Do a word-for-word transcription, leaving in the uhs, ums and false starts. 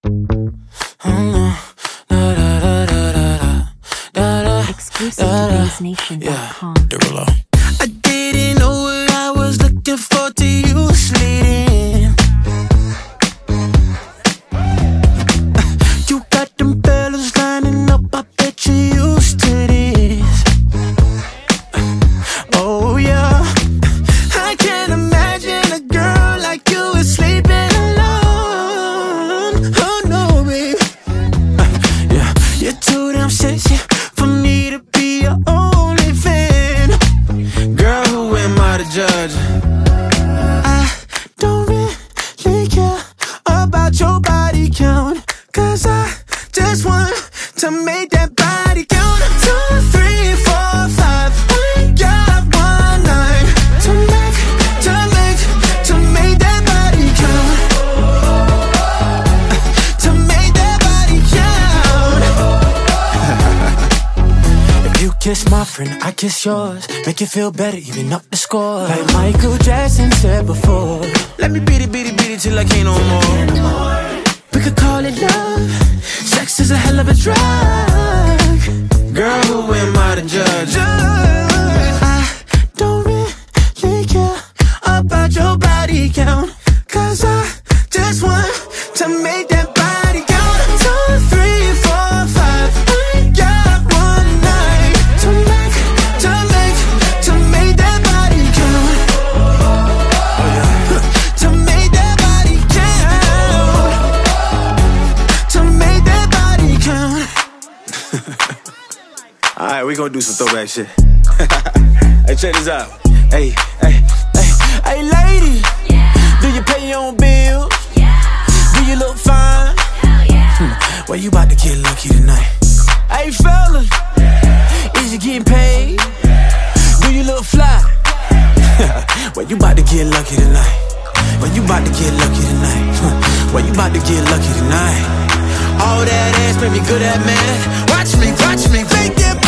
Exclusive to bass nation dot com. Yeah, I didn't know what I was looking for till you slid in. You got them fellas lining up, I bet you used to this. Oh yeah, I can't imagine a girl like you is sleeping alone. Oh no, baby. Yeah, you're too damn sexy for me to be your only fan. Girl, who am I to judge? I don't really care about your body count, cause I just want to make that body count. Two, three, four, five, we got one night to make, to make, to make that body count. To make that body count. If you kiss my friend, I kiss yours. Make you feel better, even up the score. Like Michael Jackson said before, let me beat it, beat it, beat it till I can't no more. We could call it love. Sex is a hell of a drug. Girl, who am I to judge? I don't really care about your body count, cause I just want to make that body count. Two, three, four, five, we got one night to make, to make, to make that body count. To make that body count. To make that body count. Alright, we gonna do some throwback shit. Hey, check this out. Hey, hey, hey, hey, lady. Yeah. Do you pay your own bills? Yeah. Do you look fine? Hell yeah. Hmm. Well, you about to get lucky tonight. Hey, fellas. Yeah. Is you getting paid? Yeah. Do you look fly? Yeah. Well, you about to get lucky tonight. Well, you about to get lucky tonight. Well, you about to get lucky tonight. All that ass made me good at math. Watch me, watch me, make that